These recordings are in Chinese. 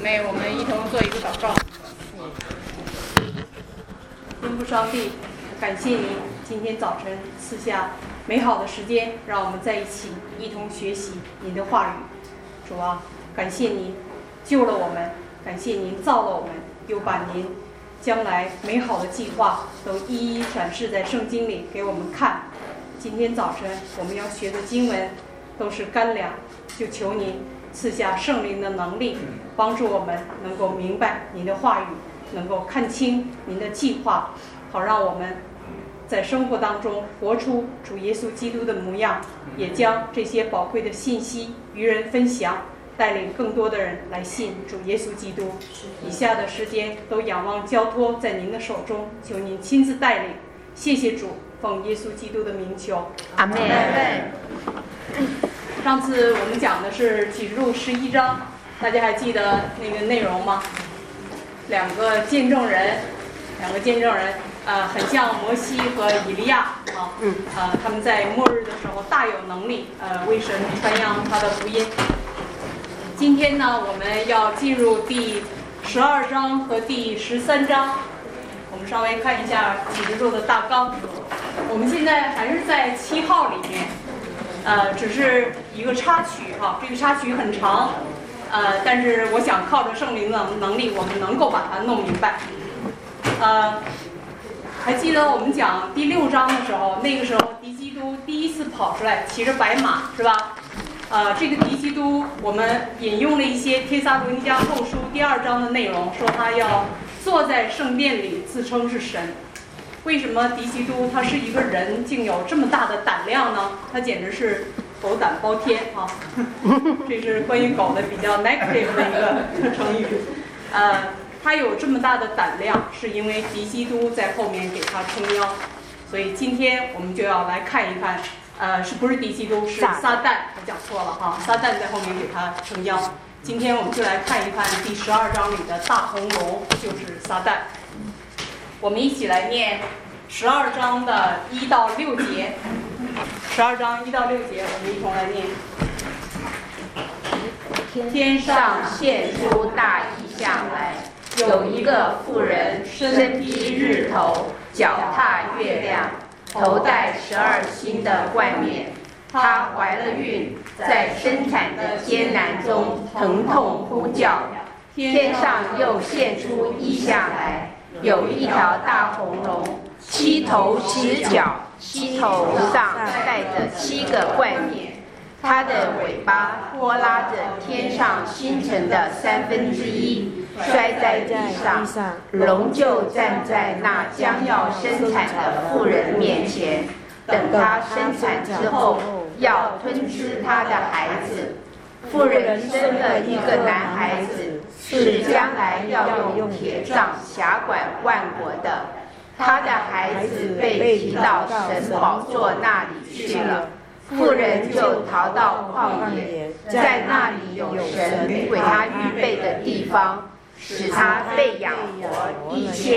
妹，我们一同做一个祷告。天父上帝，感谢您今天早晨赐下美好的时间，让我们在一起一同学习您的话语。主啊，感谢您救了我们，感谢您造了我们，又把您将来美好的计划都一一展示在圣经里给我们看。今天早晨我们要学的经文都是干粮，就求您赐下圣灵的能力，帮助我们能够明白您的话语，能够看清您的计划，好让我们在生活当中活出主耶稣基督的模样，也将这些宝贵的信息与人分享，带领更多的人来信主耶稣基督。以下的时间都仰望交托在您的手中，求您亲自带领。谢谢主，奉耶稣基督的名求， 阿门。 上次我们讲的是启示录11章，大家还记得那个内容吗？两个见证人，很像摩西和以利亚啊，他们在末日的时候大有能力，为神传扬他的福音。今天呢，我们要进入第12章和第13章，我们稍微看一下启示录的大纲。我们现在还是在7号里面。只是一个插曲哈，这个插曲很长，但是我想靠着圣灵的能力，我们能够把它弄明白。还记得我们讲第6章的时候，那个时候敌基督第一次跑出来，骑着白马，是吧？这个敌基督，我们引用了一些帖撒罗尼迦后书第2章的内容，说他要坐在圣殿里，自称是神。为什么敌基督他是一个人，竟有这么大的胆量呢？他简直是狗胆包天啊！这是关于狗的比较 negative 的一个成语。他有这么大的胆量，是因为敌基督在后面给他撑腰。所以今天我们就要来看一看，是不是敌基督？是撒旦，我讲错了哈，撒旦在后面给他撑腰。今天我们就来看一看第12章里的大红龙，就是撒旦。我们一起来念12章的1到6节。12章1到6节，我们一同来念。 天上现出大异象来，有一个妇人身披日头，脚踏月亮，头戴12星的冠冕。她怀了孕，在生产的艰难中疼痛呼叫。天上又现出异象来，有一条大红龙，7头10脚，7头上带着7个冠冕。它的尾巴拖拉着天上星辰的1/3，摔在地上。龙就站在那将要生产的妇人面前，等她生产之后，要吞吃她的孩子。妇人生了一个男孩子，是将来要用铁杖辖管万国的。他的孩子被提到神宝座那里去了。妇人就逃到旷野，在那里有神为他预备的地方，使他被养活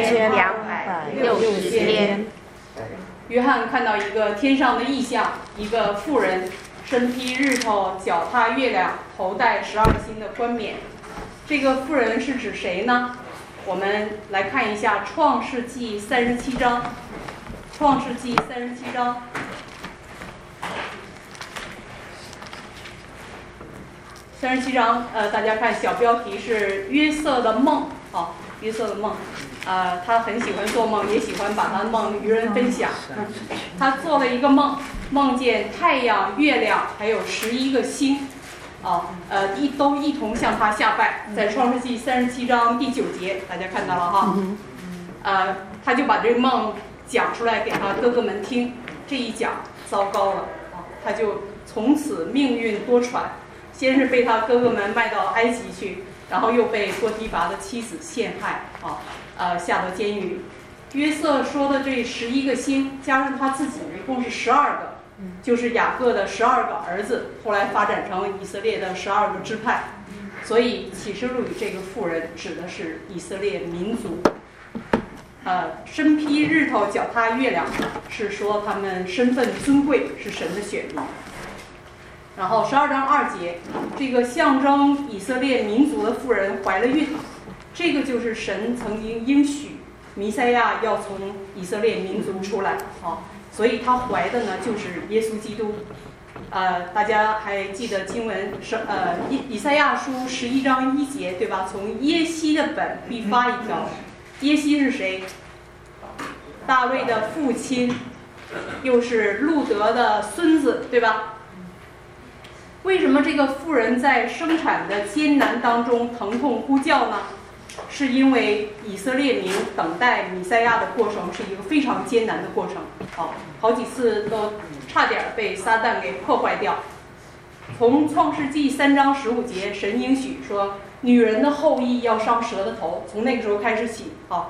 1260天。 约翰看到一个天上的异象，一个妇人身披日头，脚踏月亮，头戴12星的冠冕。这个妇人是指谁呢？我们来看一下创世纪37章。创世纪37章。37章，大家看小标题是约瑟的梦，约瑟的梦，他很喜欢做梦，也喜欢把他的梦与人分享。他做了一个梦，梦见太阳、月亮还有11个星，都一同向他下拜，在创世纪37章第9节，大家看到了哈。他就把这个梦讲出来给他哥哥们听，这一讲糟糕了，他就从此命运多舛。先是被他哥哥们卖到埃及去，然后又被波提乏的妻子陷害，下到监狱。约瑟说的这11个星，加上他自己，一共是12个，就是雅各的12个儿子，后来发展成以色列的12个支派。所以启示录里这个妇人指的是以色列民族。身披日头，脚踏月亮，是说他们身份尊贵，是神的选民。 然后12章2节，这个象征以色列民族的妇人怀了孕，这个就是神曾经应许弥赛亚要从以色列民族出来所以她怀的呢就是耶稣基督。大家还记得经文是以赛亚书11章1节对吧？从耶西的本必发一条。耶西是谁？大卫的父亲，又是路德的孙子，对吧？为什么这个妇人在生产的艰难当中疼痛呼叫呢？是因为以色列民等待弥赛亚的过程是一个非常艰难的过程，好几次都差点被撒旦给破坏掉。从创世纪3章15节，神应许说，女人的后裔要伤蛇的头。从那个时候开始起，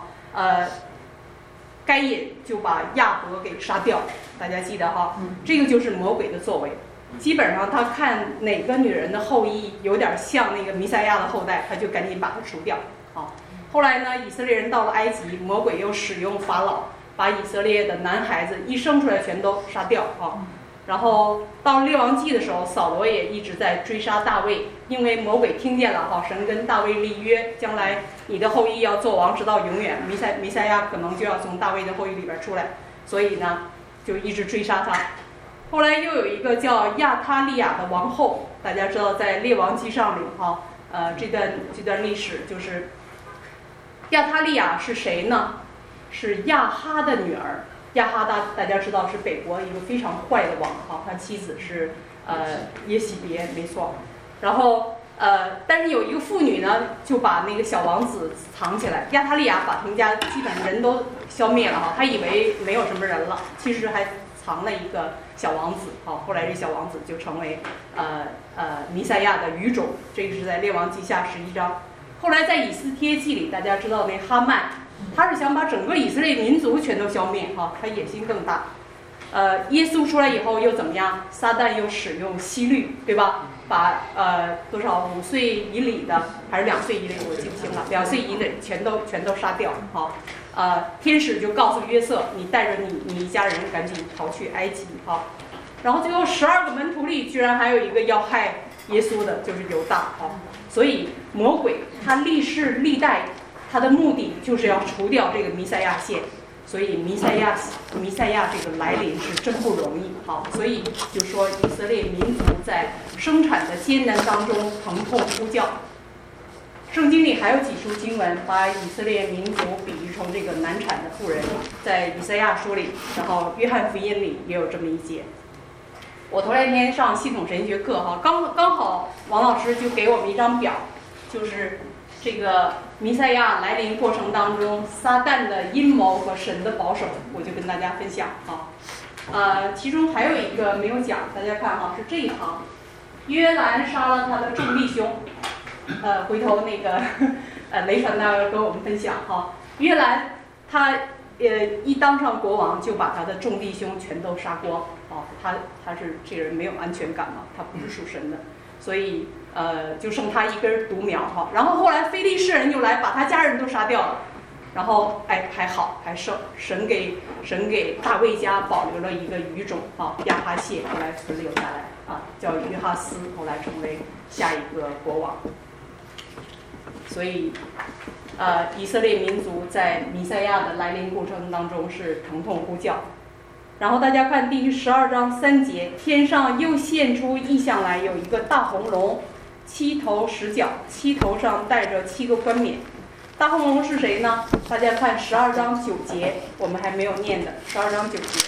该隐就把亚伯给杀掉，大家记得这个就是魔鬼的作为。基本上他看哪个女人的后裔有点像那个弥赛亚的后代，他就赶紧把它除掉。后来呢，以色列人到了埃及，魔鬼又使用法老，把以色列的男孩子一生出来全都杀掉然后到列王记的时候，扫罗也一直在追杀大卫，因为魔鬼听见了神跟大卫立约，将来你的后裔要做王直到永远，弥赛亚可能就要从大卫的后裔里边出来，所以呢就一直追杀他。后来又有一个叫亚他利亚的王后，大家知道在列王记上里这段历史就是亚他利亚是谁呢？是亚哈的女儿。亚哈大家知道是北国一个非常坏的王他妻子是耶洗别，没错。然后但是有一个妇女呢，就把那个小王子藏起来。亚他利亚把他们家基本上人都消灭了他以为没有什么人了，其实还藏了一个小王子后来这小王子就成为弥赛亚的余种。这个是在列王记下11章。后来在以斯帖记里，大家知道那哈曼，他是想把整个以色列民族全都消灭他野心更大。耶稣出来以后又怎么样？撒旦又使用希律，对吧？把多少5岁以里的还是2岁以里，我记不清了，2岁以内全都杀掉天使就告诉约瑟，你带着你一家人赶紧逃去埃及然后最后12个门徒里居然还有一个要害耶稣的，就是犹大所以魔鬼他历世历代他的目的就是要除掉这个弥赛亚线，所以弥赛亚这个来临是真不容易所以就说以色列民族在生产的艰难当中疼痛呼叫。圣经里还有几处经文把以色列民族比喻成这个难产的妇人，在以赛亚书里，然后约翰福音里也有这么一节。我头2天上系统神学课刚好王老师就给我们一张表，就是这个弥赛亚来临过程当中撒旦的阴谋和神的保守，我就跟大家分享其中还有一个没有讲，大家看是这一行，约兰杀了他的众弟兄。回头那个雷传道要跟我们分享约兰他一当上国王就把他的众弟兄全都杀光他是这个人没有安全感他不是属神的，所以就剩他一根独苗然后后来非利士人又来把他家人都杀掉了，然后还好还剩神给大卫家保留了一个余种亚哈谢，后来存留下来叫约哈斯，后来成为下一个国王。所以以色列民族在弥赛亚的来临过程当中是疼痛呼叫。然后大家看第12章3节，天上又现出异象来，有一个大红龙，7头10角，7头上戴着7个冠冕。大红龙是谁呢？大家看12章9节，我们还没有念的12章9节。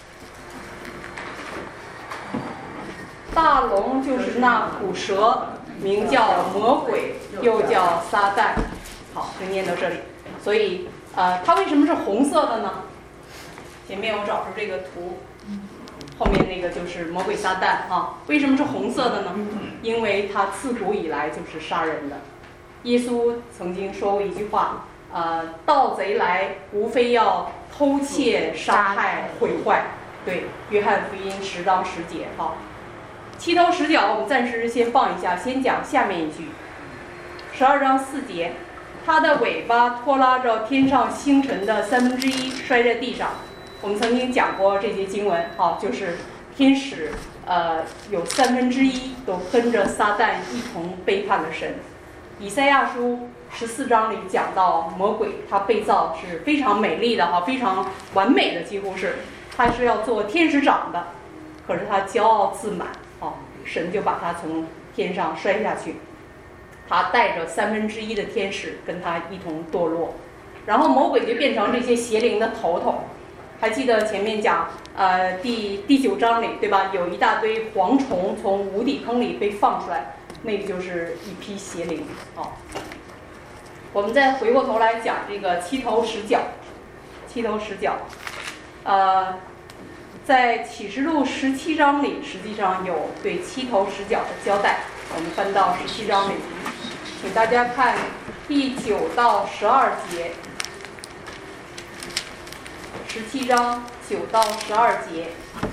大龙就是那古蛇，名叫魔鬼，又叫撒旦。好，就念到这里。所以它为什么是红色的呢？前面我找出这个图，后面那个就是魔鬼撒旦为什么是红色的呢？因为它自古以来就是杀人的。耶稣曾经说过一句话，盗贼来无非要偷窃、杀害、毁坏。对，约翰福音10章10节7头10角我们暂时先放一下，先讲下面一句。12章4节，它的尾巴拖拉着天上星辰的1/3摔在地上。我们曾经讲过这些经文就是天使有1/3都跟着撒旦一同背叛了神。以赛亚书14章里讲到魔鬼他被造是非常美丽的哈，非常完美的，几乎是他是要做天使长的，可是他骄傲自满，神就把他从天上摔下去，他带着1/3的天使跟他一同堕落，然后魔鬼就变成这些邪灵的头头。还记得前面讲第9章里对吧，有一大堆蝗虫从无底坑里被放出来，那个就是一批邪灵。我们再回过头来讲这个七头十角。在启示录17章里实际上有对七头十角的交代。我们翻到17章里，请大家看第9到12节。17章9到12节。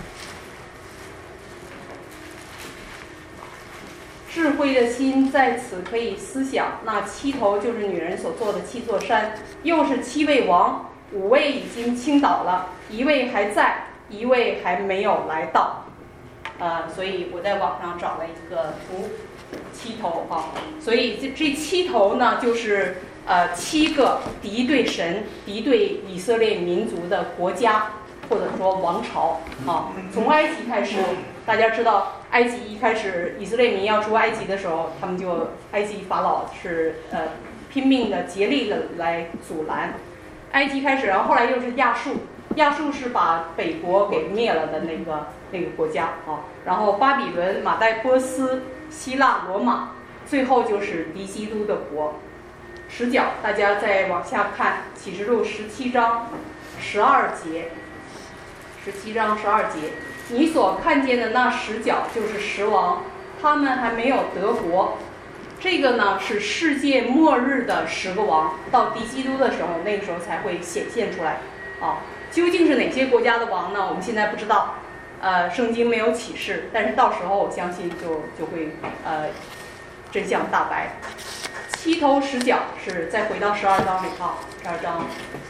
智慧的心在此可以思想，那七头就是女人所做的7座山，又是7位王，5位已经倾倒了，1位还在，1位还没有来到。所以我在网上找了一个图，7头哈。所以这7头呢，就是7个敌对神、敌对以色列民族的国家，或者说王朝啊。从埃及开始，大家知道，埃及一开始以色列民要出埃及的时候，他们就埃及法老是拼命的竭力的来阻拦。埃及开始，然后后来又是亚述，亚述是把北国给灭了的那个国家啊。然后巴比伦、马代波斯、希腊、罗马，最后就是敌基督的国。十角，大家再往下看，启示录17章12节。17章12节，你所看见的那10角就是10王，他们还没有得国。这个呢是世界末日的10个王，到敌基督的时候，那个时候才会显现出来。究竟是哪些国家的王呢？我们现在不知道，圣经没有启示，但是到时候我相信就会真相大白。7头10角是再回到12章里12章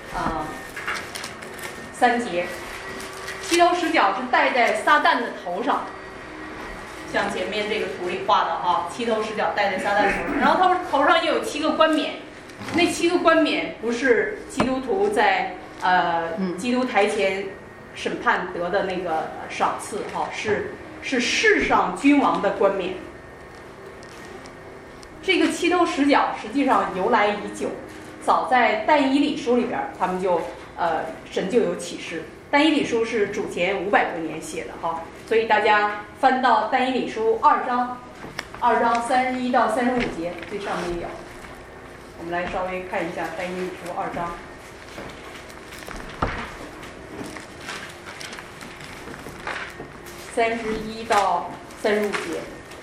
3节。7头10角是戴在撒旦的头上，像前面这个图里画的7头10角戴在撒旦头上，然后他头上又有7个冠冕，那7个冠冕不是基督徒在基督台前审判得的那个赏赐是世上君王的冠冕。这个7头10角实际上由来已久，早在但以理书里边，他们就神就有启示。但以理书是主前500多年写的所以大家翻到但以理书2章31到35节，最上面有。我们来稍微看一下但以理书2章。31到35节。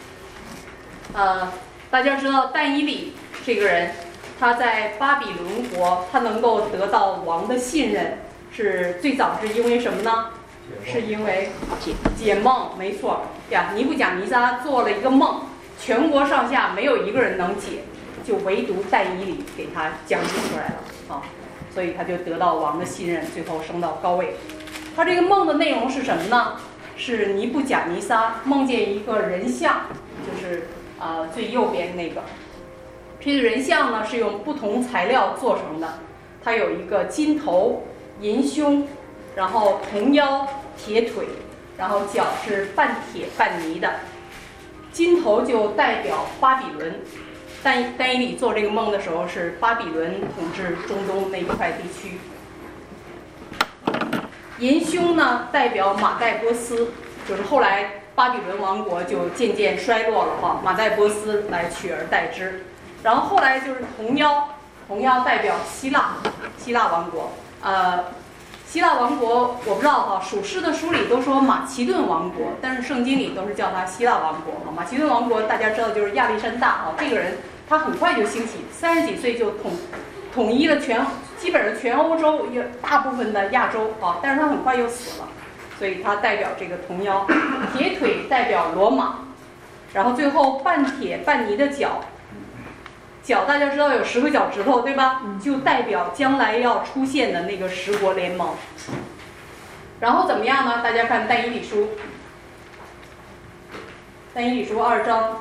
大家知道但以理这个人，他在巴比伦国，他能够得到王的信任，是最早是因为什么呢？是因为解梦，没错呀。尼布甲尼撒做了一个梦，全国上下没有一个人能解，就唯独但以理给他讲解出来了所以他就得到王的信任，最后升到高位。他这个梦的内容是什么呢？是尼布甲尼撒梦见一个人像，就是最右边那个。这个人像呢是用不同材料做成的，它有一个金头、银胸，然后铜腰、铁腿，然后脚是半铁半泥的。金头就代表巴比伦，但以理做这个梦的时候是巴比伦统治中东那一块地区。银胸呢代表马代波斯，就是后来巴比伦王国就渐渐衰落了马代波斯来取而代之。然后后来就是铜腰代表希腊王国。希腊王国我不知道属士的书里都说马其顿王国，但是圣经里都是叫他希腊王国。马其顿王国大家知道就是亚历山大这个人他很快就兴起，30几岁就统一了基本上全欧洲，大部分的亚洲但是他很快又死了，所以他代表这个铜腰。铁腿代表罗马，然后最后半铁半泥的脚大家知道有10个脚趾头对吧？就代表将来要出现的那个10国联盟。然后怎么样呢？大家看但以理书但以理书2章，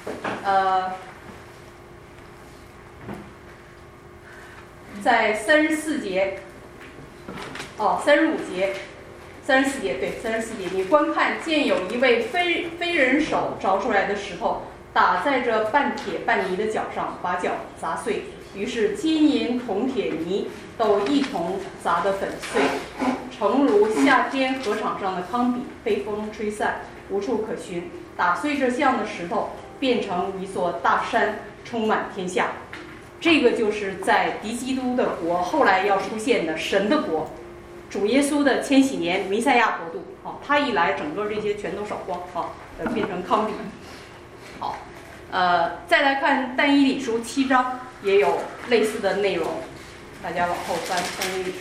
在34节，35节，34节对，34节，你观看，见有一位非人手凿出来的石头，打在这半铁半泥的脚上，把脚砸碎。于是金银铜铁泥都一同砸得粉碎，诚如夏天禾场上的糠秕，被风吹散，无处可寻。打碎这像的石头，变成一座大山，充满天下。这个就是在敌基督的国后来要出现的神的国，主耶稣的千禧年弥赛亚国度。他一来，整个这些全都扫光变成糠秕。好，再来看但以理书7章，也有类似的内容。大家往后翻，但以理书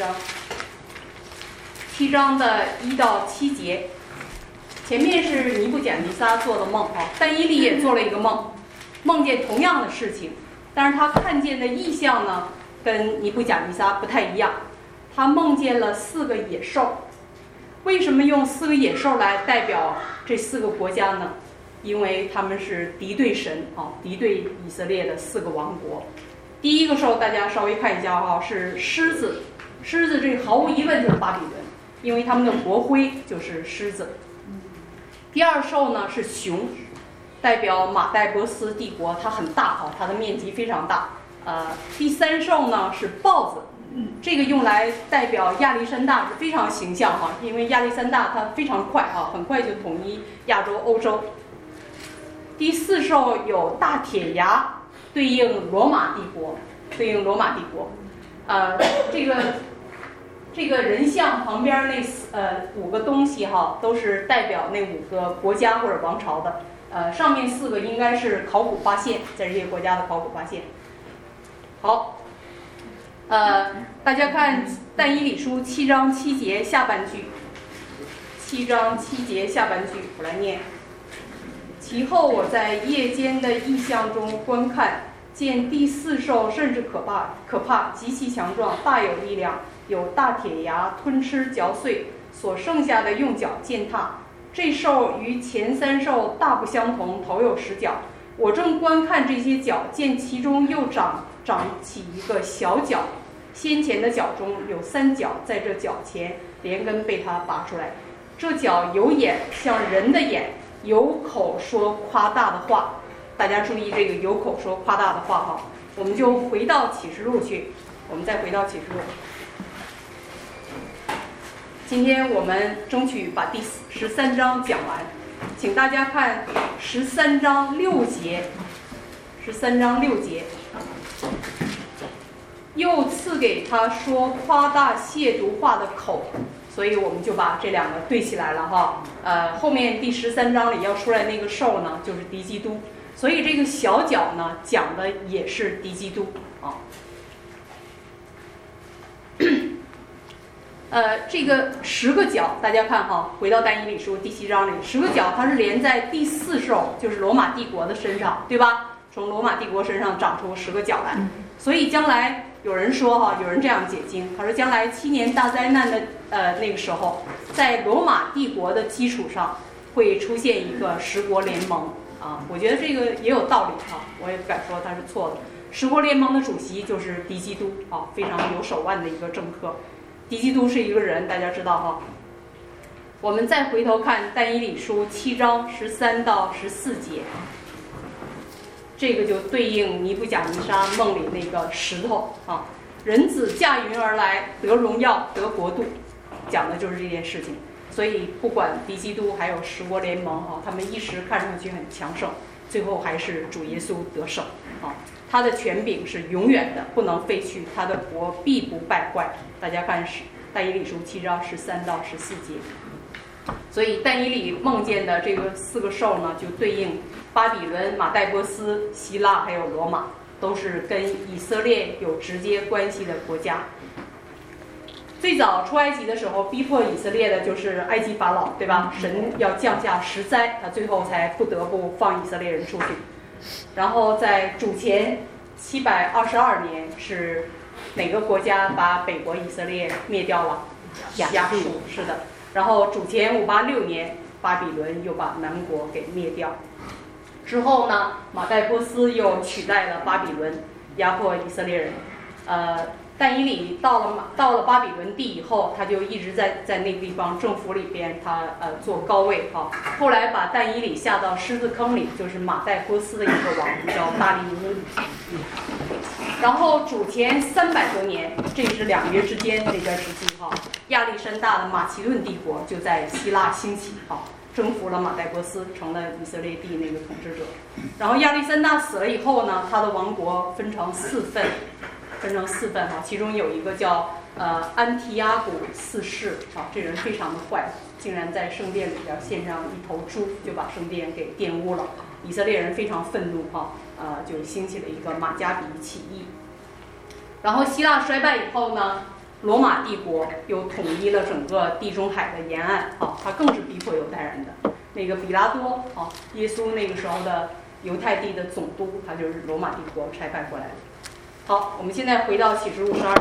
7章的1到7节。前面是尼布甲尼撒做的梦，但以理也做了一个梦，梦见同样的事情，但是他看见的意象呢，跟尼布甲尼撒不太一样。他梦见了4个野兽。为什么用4个野兽来代表这4个国家呢？因为他们是敌对神敌对以色列的4个王国。第一个兽大家稍微看一下是狮子，狮子这毫无疑问就是巴比伦，因为他们的国徽就是狮子。第二兽呢是熊，代表马代波斯帝国，它很大它的面积非常大。第3兽呢是豹子，这个用来代表亚历山大是非常形象因为亚历山大它非常快很快就统一亚洲、欧洲。第4兽有大铁牙，对应罗马帝国，这个人像旁边那5个东西都是代表那5个国家或者王朝的。上面4个应该是考古发现，在这些国家的考古发现。好，大家看但以理书7章7节下半句。7章7节下半句，我来念。其后我在夜间的异象中观看，见第4兽甚至可怕，极其强壮，大有力量，有大铁牙吞吃嚼碎，所剩下的用脚践踏。这兽与前3兽大不相同，头有10角。我正观看这些角，见其中又长起一个小角，先前的角中有3角，在这角前连根被它拔出来。这角有眼，像人的眼，有口说夸大的话。大家注意这个有口说夸大的话我们就回到启示录去，再回到启示录。今天我们争取把第13章讲完，请大家看13章6节。13章6节，又赐给他说夸大亵渎话的口，所以我们就把这2个对起来了后面第13章里要出来那个兽呢，就是敌基督，所以这个小角呢讲的也是敌基督这个10个角，大家看回到但以理书第7章里，10个角它是连在第4兽，就是罗马帝国的身上，对吧？从罗马帝国身上长出10个角来，所以将来有人说有人这样解经，他说将来7年大灾难的那个时候，在罗马帝国的基础上会出现一个10国联盟我觉得这个也有道理我也不敢说它是错的。10国联盟的主席就是敌基督非常有手腕的一个政客。敌基督是一个人，大家知道我们再回头看但以理书7章13到14节，这个就对应尼布甲尼撒梦里那个石头人子驾云而来，得荣耀，得国度，讲的就是这件事情。所以不管敌基督还有10国联盟他们一时看上去很强盛，最后还是主耶稣得胜他的权柄是永远的，不能废去，他的国必不败坏。大家看但以理书7章13到14节。所以但以理梦见的这个4个兽呢，就对应巴比伦、马代波斯、希腊还有罗马，都是跟以色列有直接关系的国家。最早出埃及的时候，逼迫以色列的就是埃及法老，对吧？神要降下10灾，他最后才不得不放以色列人出去。然后在主前722年，是哪个国家把北国以色列灭掉了？亚述，是的。然后主前586年， 巴比伦又把南国给灭掉。之后呢，马代波斯又取代了巴比伦，压迫以色列人。但以理到了巴比伦地以后，他就一直在那个地方政府里边，他做高位哈。后来把但以理下到狮子坑里，就是马代波斯的一个王叫大利乌。然后主前300多年，这是2约之间这段时期哈，亚历山大的马其顿帝国就在希腊兴起哈，征服了马代波斯，成了以色列地那个统治者。然后亚历山大死了以后呢，他的王国分成4份哈，其中有一个叫安提阿古4世啊，这人非常的坏，竟然在圣殿里边献上一头猪，就把圣殿给玷污了。以色列人非常愤怒哈，就兴起了一个马加比起义。然后希腊衰败以后呢，罗马帝国又统一了整个地中海的沿岸啊，他更是逼迫犹太人的。那个比拉多啊，耶稣那个时候的犹太地的总督，他就是罗马帝国差派过来的。好，我们现在回到启示录12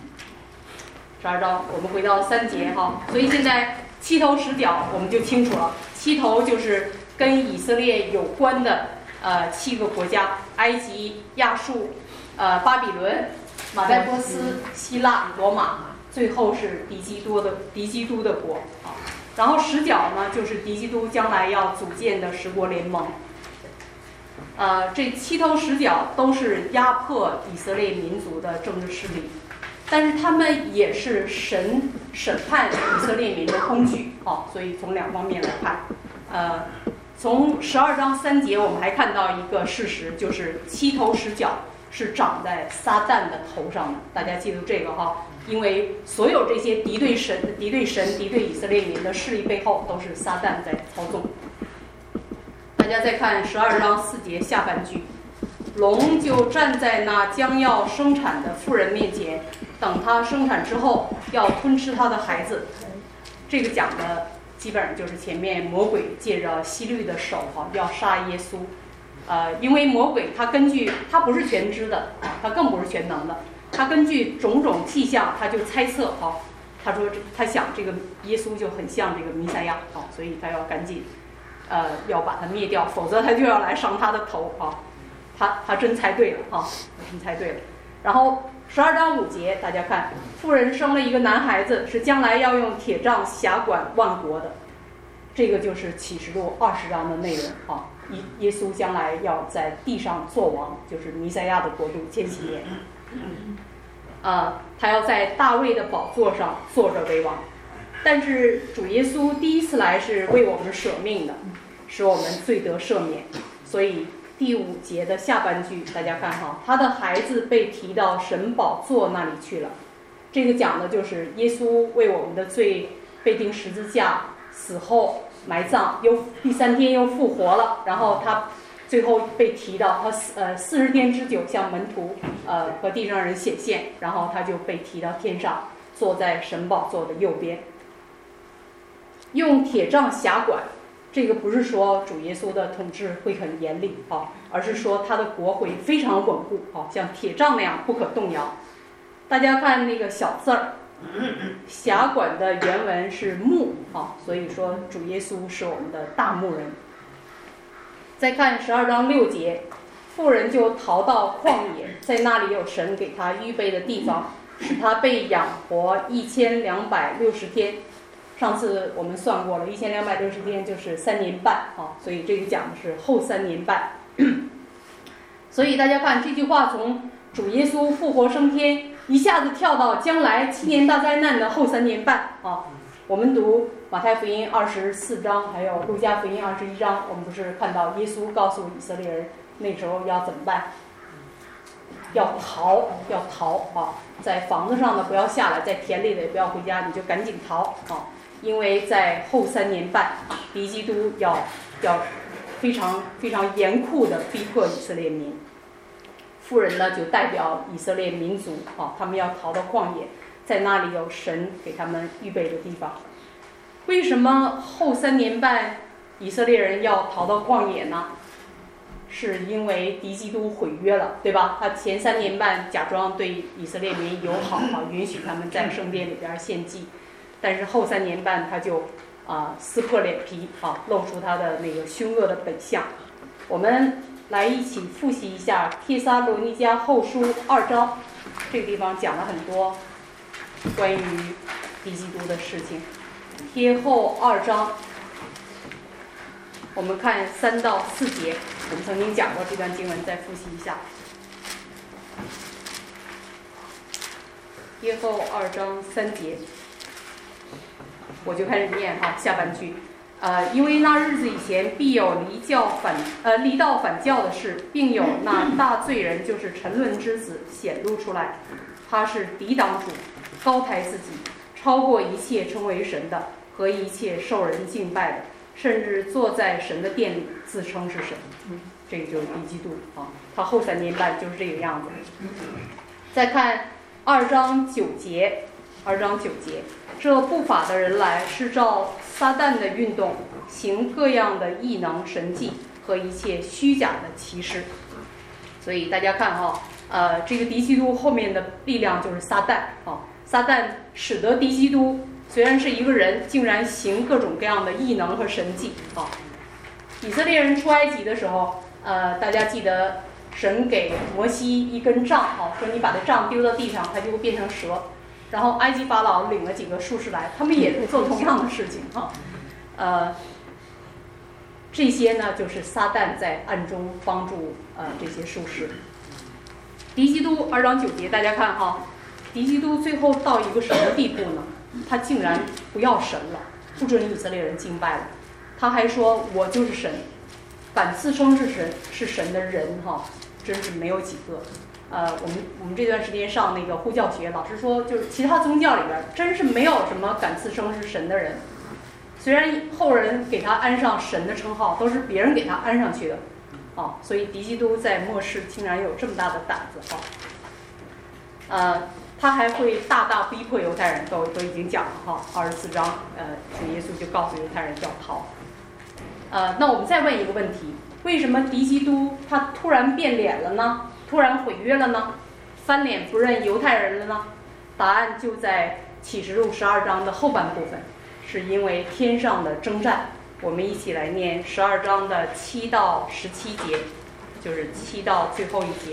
章，我们回到3节哈。所以现在7头10角我们就清楚了，7头就是跟以色列有关的7个国家：埃及、亚述、巴比伦、马代波斯、希腊、罗马，最后是敌基督的国啊。然后10角呢，就是敌基督将来要组建的10国联盟。这7头10角都是压迫以色列民族的政治势力，但是他们也是神审判以色列民的工具啊。所以从2方面来看，从12章3节我们还看到一个事实，就是7头10角是长在撒旦的头上的，大家记住这个哈，因为所有这些敌对神、敌对以色列民的势力背后，都是撒旦在操纵。大家再看12章4节下半句，龙就站在那将要生产的妇人面前，等她生产之后，要吞吃她的孩子。这个讲的基本上就是前面魔鬼借着希律的手要杀耶稣。因为魔鬼他不是全知的啊，他更不是全能的，他根据种种迹象，他就猜测他说他想这个耶稣就很像这个弥赛亚所以他要赶紧要把他灭掉，否则他就要来伤他的头他真猜对了他真猜对了。然后12章5节，大家看，妇人生了一个男孩子，是将来要用铁杖辖管万国的。这个就是启示录20章的内容耶稣将来要在地上做王，就是弥赛亚的国度千禧年。他要在大卫的宝座上坐着为王。但是主耶稣第一次来是为我们舍命的，使我们罪得赦免。所以第5节的下半句，大家看他的孩子被提到神宝座那里去了。这个讲的就是耶稣为我们的罪被钉十字架，死后埋葬，又第3天又复活了，然后他最后被提到他40天之久向门徒和地上人显现，然后他就被提到天上，坐在神宝座的右边。用铁杖辖管，这个不是说主耶稣的统治会很严厉而是说他的国会非常稳固像铁杖那样不可动摇。大家看那个小字儿，辖管的原文是牧所以说主耶稣是我们的大牧人。再看12章6节，妇人就逃到旷野，在那里有神给他预备的地方，使他被养活1260天。上次我们算过了，1260天就是3年半所以这个讲的是后3年半。所以大家看这句话，从主耶稣复活升天一下子跳到将来7年大灾难的后3年半我们读马太福音24章还有路加福音21章，我们不是看到耶稣告诉以色列人那时候要怎么办？要逃在房子上的不要下来，在田里的也不要回家，你就赶紧逃因为在后3年半，敌基督要非常非常严酷的逼迫以色列民。妇人呢就代表以色列民族他们要逃到旷野，在那里有神给他们预备的地方。为什么后3年半以色列人要逃到旷野呢？是因为敌基督毁约了，对吧？他前3年半假装对以色列民友好允许他们在圣殿里边献祭，但是后3年半他就撕破脸皮露出他的那个凶恶的本相。我们来一起复习一下帖撒罗尼迦后书2章，这个地方讲了很多关于敌基督的事情。帖后2章，我们看3到4节，我们曾经讲过这段经文，再复习一下。帖后2章3节，我就开始念下半句。因为那日子以前必有离道反教的事，并有那大罪人，就是沉沦之子显露出来。他是抵挡主，高抬自己，超过一切称为神的和一切受人敬拜的，甚至坐在神的殿里自称是神。这个就是敌基督他后3年半就是这个样子。再看2章9节，这不法的人来是照撒旦的运动，行各样的异能神迹和一切虚假的奇事。所以大家看这个敌基督后面的力量就是撒旦撒旦使得敌基督虽然是一个人，竟然行各种各样的异能和神迹以色列人出埃及的时候，大家记得神给摩西一根杖说你把这杖丢到地上，它就会变成蛇。然后埃及法老领了几个术士来，他们也做同样的事情这些呢就是撒旦在暗中帮助这些术士。敌基督2章9节，大家看敌基督最后到一个什么地步呢？他竟然不要神了，不准以色列人敬拜了。他还说我就是神，敢自称是神的人真是没有几个。我们这段时间上那个呼叫学，老师说就是其他宗教里边真是没有什么敢自称是神的人。虽然后人给他安上神的称号，都是别人给他安上去的所以敌基督在末世竟然有这么大的胆子他还会大大逼迫犹太人，都已经讲了24章主耶稣就告诉犹太人要逃。那我们再问一个问题，为什么敌基督他突然变脸了呢？突然毁约了呢？翻脸不认犹太人了呢？答案就在启示录12章的后半部分，是因为天上的征战。我们一起来念12章的7到17节，就是7到最后一节。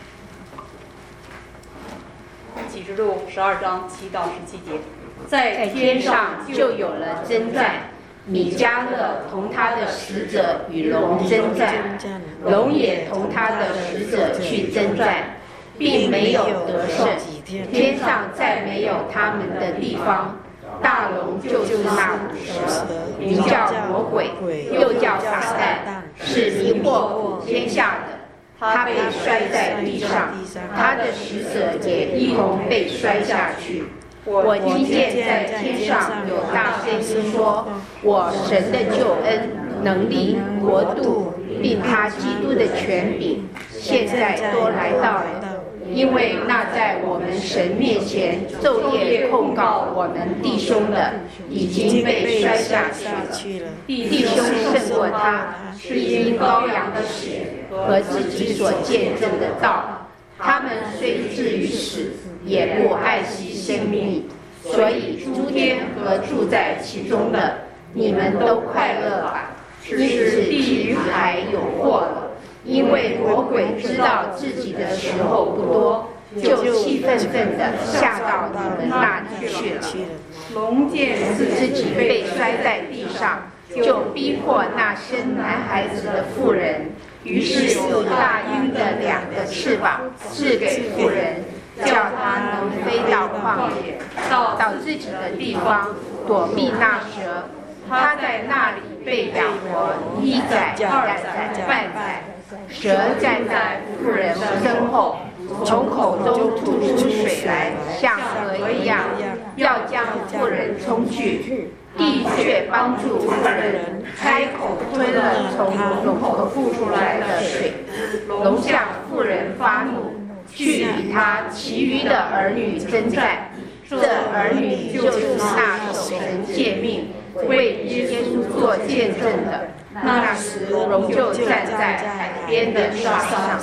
启示录12章7到17节， 在天上就有了征战，米迦勒同他的使者与龙征战，龙也同他的使者去征战，并没有得胜。天上再没有他们的地方。大龙就是那古蛇，名叫魔鬼，又叫撒旦，是迷惑天下的。他被摔在地上，他的使者也一同被摔下去。我听见在天上有大声音说，我神的救恩、能力、国度，并他基督的权柄，现在都来到了。因为那在我们神面前昼夜控告我们弟兄的，已经被摔下去了。弟兄胜过他，是因羔羊的血和自己所见证的道。他们虽至于死，也不爱惜生命。所以诸天和住在其中的，你们都快乐吧。只是地狱还有祸了。因为魔鬼知道自己的时候不多，就气愤愤地下到你们那里去了。龙见自己被摔在地上，就逼迫那生男孩子的妇人，于是有大鹰的2个翅膀赐给妇人，叫他能飞到旷野，到自己的地方躲避那蛇。他在那里被养活1载、2载、半载。蛇站在妇人身后，从口中吐出水来，像河一样，要将妇人冲去。地却帮助妇人，开口吞了从龙口吐出来的水。龙向妇人发怒，去与他其余的儿女征战。这儿女就是那守神诫命、为耶稣做见证的。那时龙就站在海边的沙上。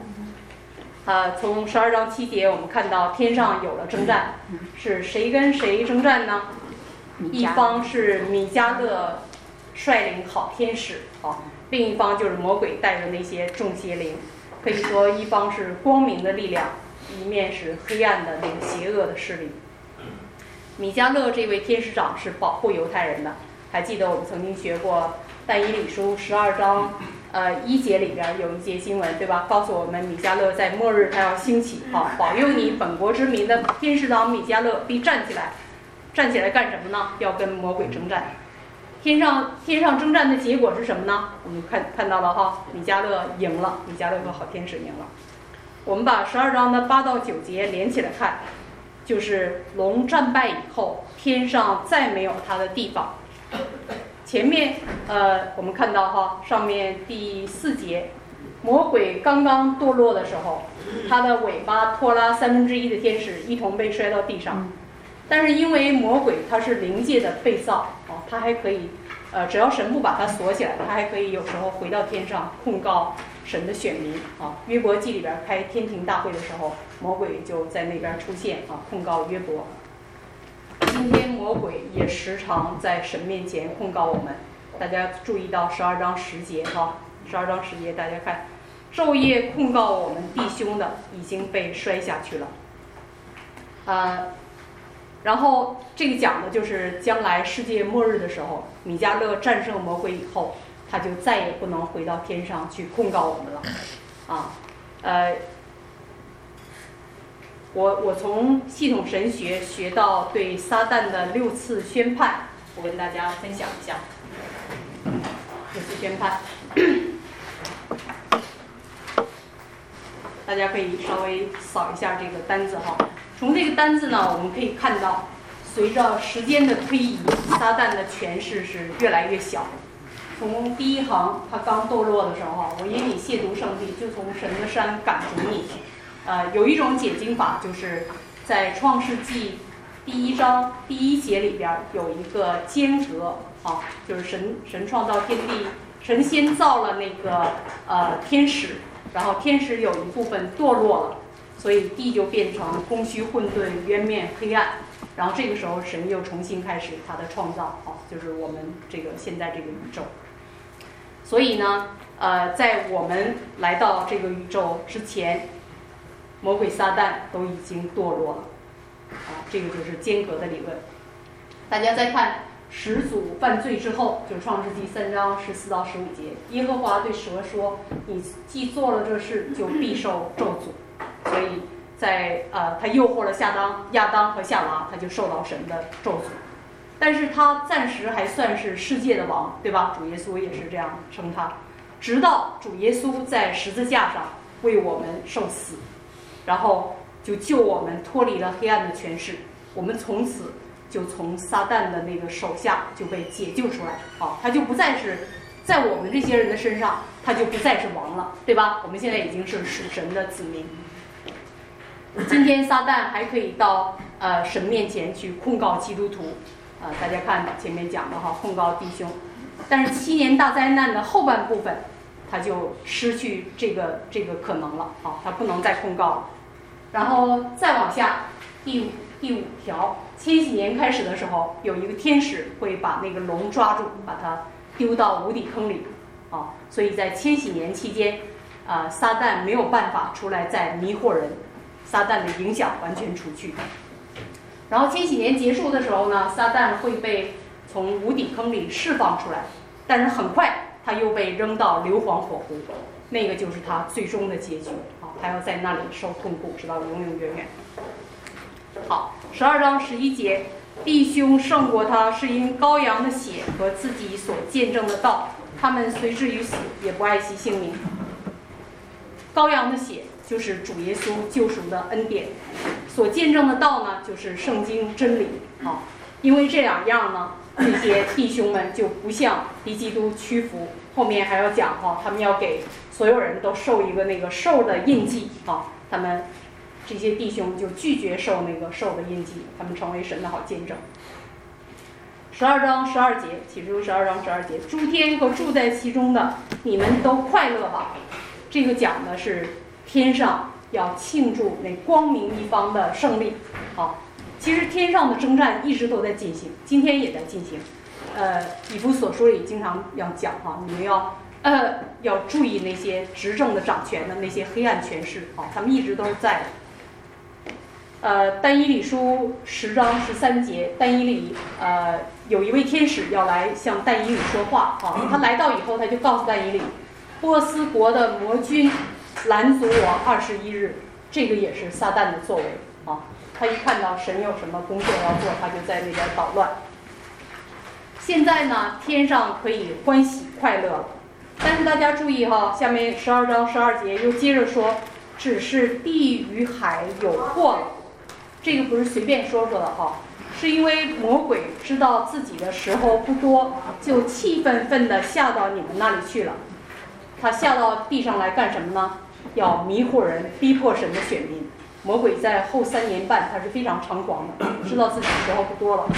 从12章7节我们看到天上有了征战，是谁跟谁征战呢？ 一方是米迦勒率领好天使，另一方就是魔鬼带着那些众邪灵。可以说一方是光明的力量，一面是黑暗的那个邪恶的势力。米迦勒这位天使长是保护犹太人的，还记得我们曾经学过但以理书12章1节里边有一节经文，对吧？告诉我们米迦勒在末日他要兴起，保佑你本国之民的天使长米迦勒必站起来。站起来干什么呢？要跟魔鬼征战。天上征战的结果是什么呢？我们看到了哈，米迦勒赢了，米迦勒和好天使赢了。我们把12章的8到9节连起来看，就是龙战败以后，天上再没有他的地方。前面我们看到哈，上面第4节，魔鬼刚刚堕落的时候，他的尾巴拖拉1/3的天使一同被摔到地上。但是因为魔鬼他是灵界的被造，他还可以只要神不把他锁起来，他还可以有时候回到天上控告神的选民。约伯记里边开天庭大会的时候，魔鬼就在那边出现，控告约伯。今天魔鬼也时常在神面前控告我们。大家注意到12章10节12章10节，大家看，昼夜控告我们弟兄的已经被摔下去了。然后这个讲的就是将来世界末日的时候，米迦勒战胜魔鬼以后，他就再也不能回到天上去控告我们了。我从系统神学学到对撒旦的6次宣判，我跟大家分享一下。6次宣判，大家可以稍微扫一下这个单子哈。从这个单子呢，我们可以看到，随着时间的推移，撒旦的权势是越来越小。从第1行他刚堕落的时候，我因你亵渎圣地，就从神的山赶逐你。有一种解经法，就是在创世纪第1章第1节里边有一个间隔，就是神创造天地，神先造了那个天使，然后天使有一部分堕落了。所以地就变成空虚混沌、渊面黑暗，然后这个时候神又重新开始他的创造，就是我们这个现在这个宇宙。所以呢，在我们来到这个宇宙之前，魔鬼撒旦都已经堕落了，这个就是间隔的理论。大家再看始祖犯罪之后，就创世纪3章14到15节，耶和华对蛇说：“你既做了这事，就必受咒诅。”所以在他诱惑了亚当和夏娃，他就受到神的咒诅。但是他暂时还算是世界的王，对吧？主耶稣也是这样称他。直到主耶稣在十字架上为我们受死，然后就救我们脱离了黑暗的权势，我们从此就从撒旦的那个手下就被解救出来。他就不再是在我们这些人的身上，他就不再是王了，对吧？我们现在已经是属神的子民。今天撒旦还可以到神面前去控告基督徒，大家看前面讲的控告弟兄。但是7年大灾难的后半部分，他就失去这个可能了，他不能再控告了。然后再往下，第5条，千禧年开始的时候，有一个天使会把那个龙抓住，把它丢到无底坑里，所以在千禧年期间，撒旦没有办法出来再迷惑人。撒旦的影响完全除去，然后千禧年结束的时候呢，撒旦会被从无底坑里释放出来，但是很快他又被扔到硫磺火湖，那个就是他最终的结局，他要在那里受痛苦，直到永永远远。好，12章11节，弟兄胜过他，是因羔羊的血和自己所见证的道，他们随之于死，也不爱惜性命。羔羊的血就是主耶稣救赎的恩典，所见证的道呢，就是圣经真理。因为这2样呢，这些弟兄们就不向敌基督屈服。后面还要讲他们要给所有人都受一个那个兽的印记，他们这些弟兄就拒绝受那个兽的印记，他们成为神的好见证。12章12节，启示录12章12节，诸天和住在其中的，你们都快乐吧。这个讲的是天上要庆祝那光明一方的胜利。 其实天上的征战一直都在进行，今天也在进行。以弗所书里经常要讲哈，你们要注意那些执政的掌权的那些黑暗权势，他们一直都是在的。但以理书10章13节，但以理有一位天使要来向但以理说话，他来到以后，他就告诉但以理，波斯国的魔军拦阻我21日，这个也是撒旦的作为啊。他一看到神有什么工作要做，他就在那边捣乱。现在呢，天上可以欢喜快乐了，但是大家注意哈，下面12章12节又接着说，只是地与海有祸了。这个不是随便说说的哈，是因为魔鬼知道自己的时候不多，就气愤愤地下到你们那里去了。他下到地上来干什么呢？要迷惑人，逼迫神的选民。魔鬼在后3年半他是非常猖狂的，知道自己时候不多了。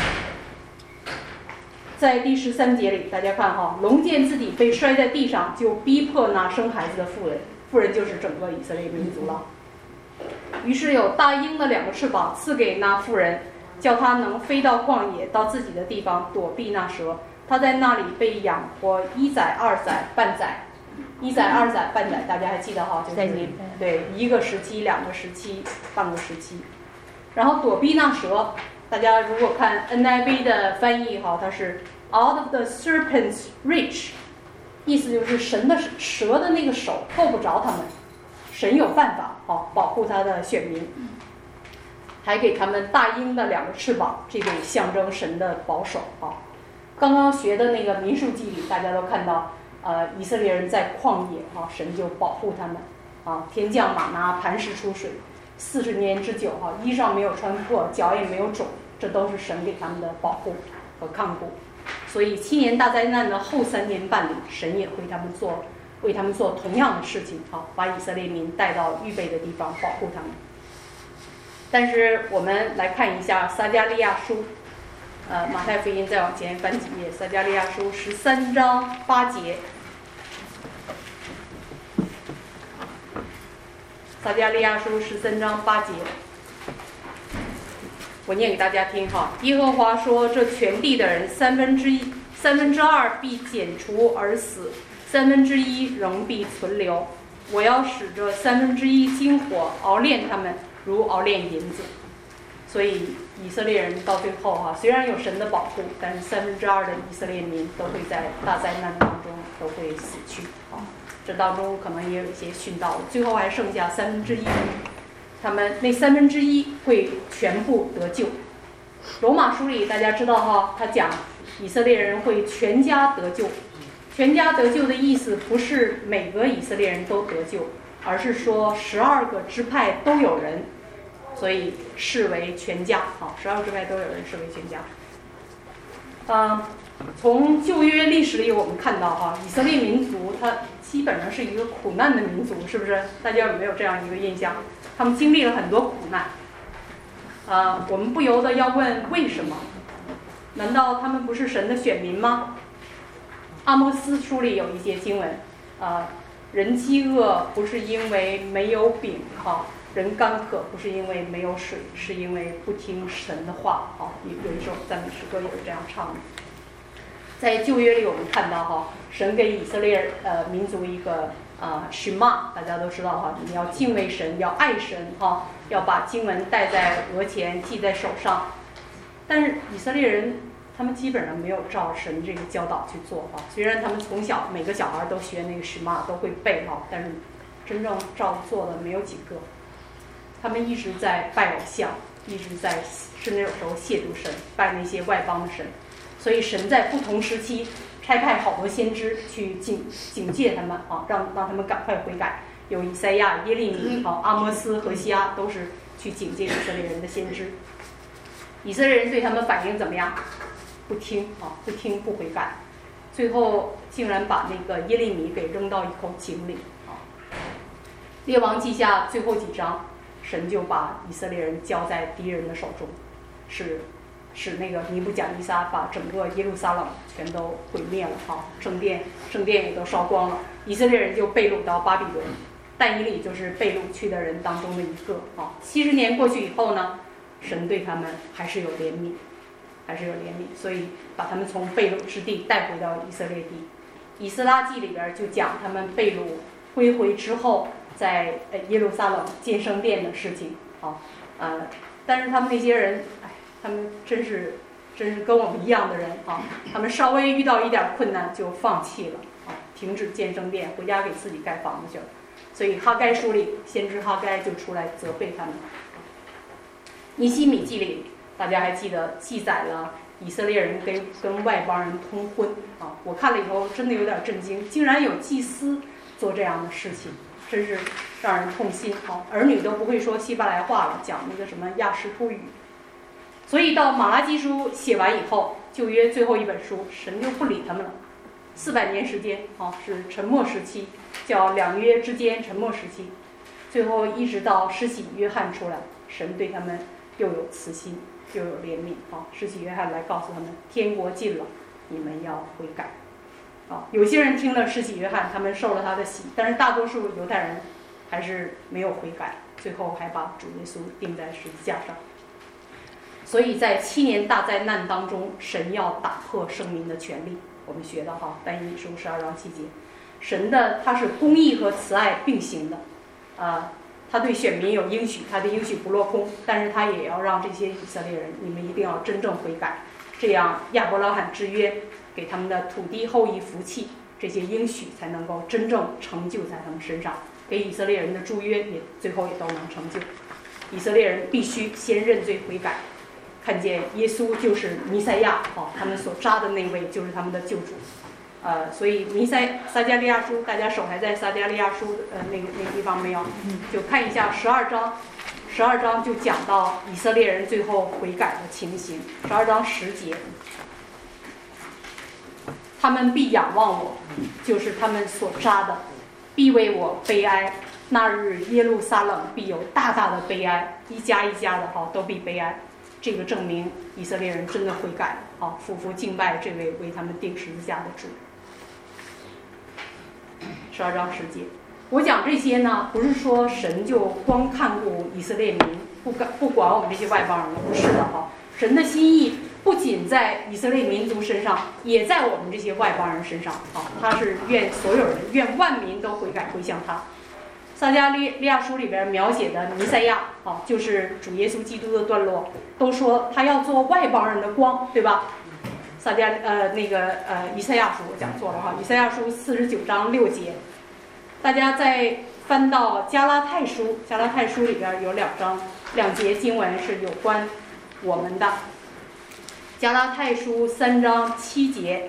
在第13节里，大家看哈，龙见自己被摔在地上，就逼迫那生孩子的妇人，妇人就是整个以色列民族了。于是有大鹰的2个翅膀赐给那妇人，叫她能飞到旷野，到自己的地方躲避那蛇。她在那里被养活1载、2载、半载。1载、2载、半载，大家还记得哈？就是对1个时期、2个时期、半个时期。然后躲避那蛇，大家如果看 NIV 的翻译哈，它是 out of the serpent's reach， 意思就是蛇的那个手够不着他们。神有办法保护他的选民，还给他们大鹰的2个翅膀，这个象征神的保守。刚刚学的那个民数记里，大家都看到，以色列人在旷野神就保护他们，天降玛拿，磐石出水，40年之久衣裳没有穿破，脚也没有肿，这都是神给他们的保护和看顾。所以7年大灾难的后3年半里，神也为他们做同样的事情，把以色列民带到预备的地方，保护他们。但是我们来看一下撒迦利亚书，马太福音再往前翻几页，撒迦利亚书13章8节。撒迦利亚书13章8节，我念给大家听哈。耶和华说：“这全地的人2/3必剪除而死，1/3仍必存留。我要使这1/3经火熬炼他们，如熬炼银子。”所以以色列人到最后虽然有神的保护，但是2/3的以色列民都会在大灾难当中都会死去。这当中可能也有一些殉道的，最后还剩下1/3，他们那1/3会全部得救。罗马书里大家知道他讲以色列人会全家得救。全家得救的意思不是每个以色列人都得救，而是说12个支派都有人，所以视为全家。12个支派都有人视为全家。从旧约历史里我们看到以色列民族它基本上是一个苦难的民族，是不是？大家有没有这样一个印象？他们经历了很多苦难。我们不由得要问为什么？难道他们不是神的选民吗？阿摩斯书里有一节经文，人饥饿不是因为没有饼，人干渴不是因为没有水，是因为不听神的话。有一首赞美诗歌也是这样唱的。在旧约里我们看到神给以色列民族一个Shema，大家都知道你要敬畏神，要爱神，要把经文带在额前，记在手上。但是以色列人他们基本上没有照神这个教导去做虽然他们从小每个小孩都学那个Shema，都会背但是真正照做的没有几个。他们一直在拜偶像，一直在甚至有时候亵渎神，拜那些外邦的神。所以神在不同时期差派好多先知去警戒他们让他们赶快悔改。有以赛亚、耶利米、阿摩斯、何西阿都是去警戒以色列人的先知。以色列人对他们反应怎么样？不听不悔改，最后竟然把那个耶利米给扔到一口井里。列王记下最后几章，神就把以色列人交在敌人的手中，使那个尼布甲尼撒把整个耶路撒冷全都毁灭了，圣殿也都烧光了，以色列人就被掳到巴比伦。但以理就是被掳去的人当中的一个。70年过去以后呢， 神对他们还是有怜悯，所以把他们从被掳之地带回到以色列地。以斯拉记里边就讲他们被掳归回之后，在耶路撒冷建圣殿的事情。但是他们那些人，他们真是跟我们一样的人啊，他们稍微遇到一点困难就放弃了停止建圣殿，回家给自己盖房子去了。所以哈该书里先知哈该就出来责备他们。尼希米记里大家还记得记载了以色列人跟外邦人通婚我看了以后真的有点震惊，竟然有祭司做这样的事情，真是让人痛心儿女都不会说希伯来话了，讲那个什么亚实突语。所以到马拉基书写完以后，旧约最后一本书，神就不理他们了。400年时间是沉默时期，叫两约之间沉默时期。最后一直到施洗约翰出来，神对他们又有慈心又有怜悯施洗约翰来告诉他们，天国近了，你们要悔改有些人听了施洗约翰，他们受了他的洗，但是大多数犹太人还是没有悔改，最后还把主耶稣钉在十字架上。所以在7年大灾难当中，神要打破生民的权利。我们学到但以理书12章7节，神的他是公义和慈爱并行的他对选民有应许，他的应许不落空，但是他也要让这些以色列人，你们一定要真正悔改，这样亚伯拉罕之约给他们的土地后裔福气，这些应许才能够真正成就在他们身上，给以色列人的祝约也最后也都能成就。以色列人必须先认罪悔改，看见耶稣就是弥赛亚他们所扎的那位就是他们的救主所以撒迦利亚书，大家手还在撒迦利亚书那个地方没有？就看一下12章就讲到以色列人最后悔改的情形。12章10节，他们必仰望我，就是他们所扎的，必为我悲哀。那日耶路撒冷必有大大的悲哀，一家一家的都必悲哀。这个证明以色列人真的悔改俯伏敬拜这位为他们钉十字架的主。12章10节，我讲这些呢，不是说神就光看顾以色列民，不管我们这些外邦人了，不是的神的心意不仅在以色列民族身上，也在我们这些外邦人身上他是愿所有人，愿万民都悔改归向他。撒迦利亚书里边描写的弥赛亚就是主耶稣基督的段落，都说他要做外邦人的光，对吧？以赛亚书我讲错了以赛亚书49章6节，大家再翻到加拉太书里边有2节经文是有关我们的。加拉太书3章7节，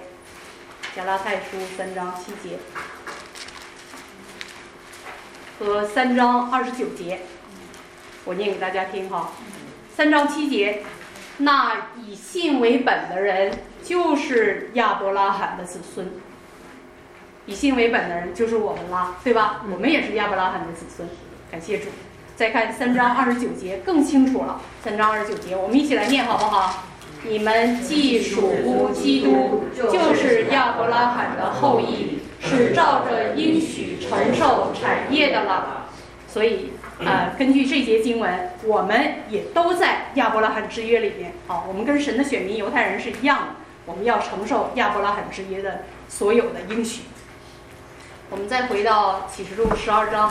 和3章29节，我念给大家听3章7节，那以信为本的人就是亚伯拉罕的子孙，以信为本的人就是我们啦，对吧？我们也是亚伯拉罕的子孙，感谢主。再看3章29节更清楚了，3章29节我们一起来念好不好？你们既属乎基督，就是亚伯拉罕的后裔，是照着应许承受产业的了。所以根据这节经文，我们也都在亚伯拉罕之约里面我们跟神的选民犹太人是一样的，我们要承受亚伯拉罕之约的所有的应许。我们再回到启示录12章，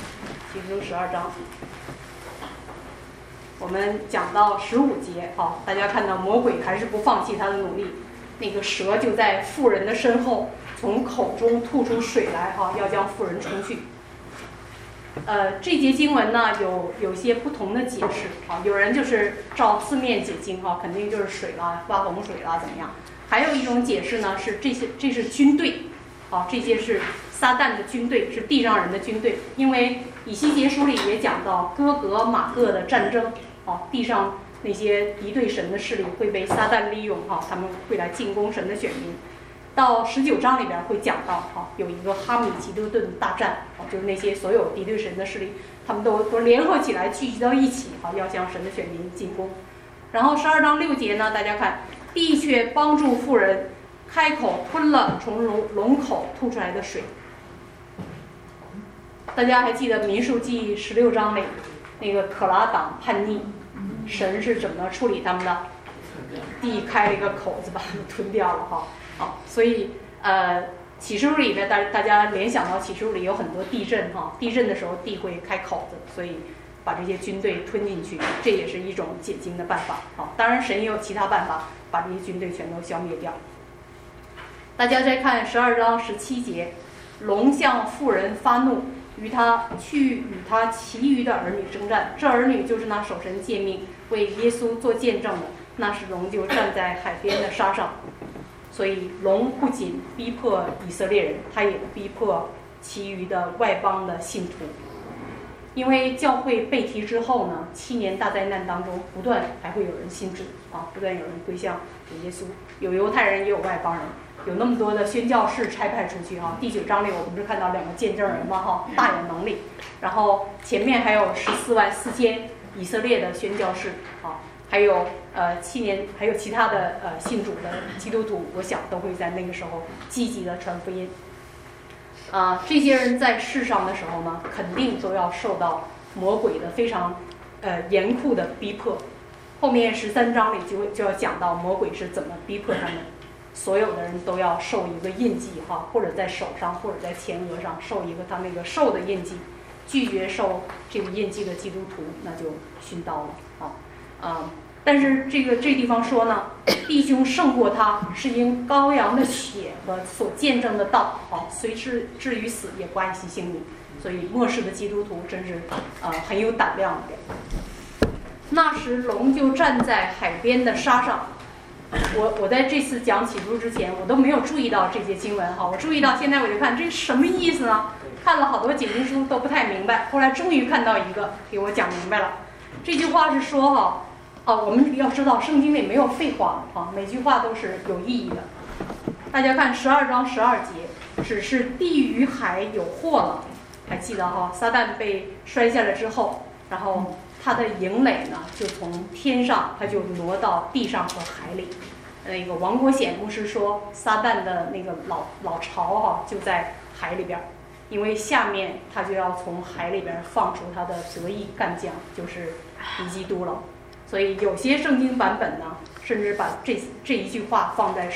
我们讲到15节大家看到魔鬼还是不放弃他的努力，那个蛇就在妇人的身后从口中吐出水来要将妇人冲去。这节经文呢有些不同的解释有人就是照字面解经肯定就是水啦，发洪水啦怎么样。还有一种解释呢是这是军队这些是撒旦的军队，是地上人的军队。因为以西结书里也讲到哥格马各的战争地上那些敌对神的势力会被撒旦利用他们会来进攻神的选民。到19章里边会讲到有一个哈米吉多顿大战就是那些所有敌对神的势力，他们都联合起来聚集到一起要向神的选民进攻。然后12章6节呢，大家看，地却帮助妇人，开口吞了从龙口吐出来的水。大家还记得民数记16章里那个可拉党叛逆，神是怎么处理他们的？地开了一个口子把他们吞掉了哈。好，所以启示录里面大家联想到启示录里有很多地震哈，地震的时候地会开口子，所以把这些军队吞进去，这也是一种解经的办法。好，当然神也有其他办法把这些军队全都消灭掉。大家再看12章17节，龙向妇人发怒，与他其余的儿女征战。这儿女就是那守神诫命为耶稣做见证的。那时龙就站在海边的沙上。所以龙不仅逼迫以色列人，他也逼迫其余的外邦的信徒。因为教会被提之后呢，7年大灾难当中，不断还会有人信主啊，不断有人归向耶稣，有犹太人也有外邦人，有那么多的宣教士差派出去哈。第9章里我们不是看到2个见证人嘛哈，大有能力。然后前面还有14万4千以色列的宣教士啊，还有7年还有其他的信主的基督徒，我想都会在那个时候积极的传福音。这些人在世上的时候呢，肯定都要受到魔鬼的非常严酷的逼迫。后面13章里就要讲到魔鬼是怎么逼迫他们，所有的人都要受一个印记哈，或者在手上或者在前额上受一个他那个受的印记，拒绝受这个印记的基督徒那就殉刀了但是这地方说呢，弟兄胜过他，是因羔羊的血和所见证的道，虽至于死也不爱惜性命。所以末世的基督徒真是很有胆量的。那时龙就站在海边的沙上。我在这次讲启示录之前，我都没有注意到这些经文哈，我注意到现在我就看这什么意思呢？看了好多解经书都不太明白，后来终于看到一个给我讲明白了。这句话是说我们要知道圣经里没有废话每句话都是有意义的。大家看12章12节，只是地与海有祸了。还记得撒旦被摔下来之后，然后他的营垒呢就从天上他就挪到地上和海里。那个王国显牧师说，撒旦的那个老巢就在海里边，因为下面他就要从海里边放出他的得意干将，就是敌基督了。所以有些圣经版本呢，甚至把这一句话放在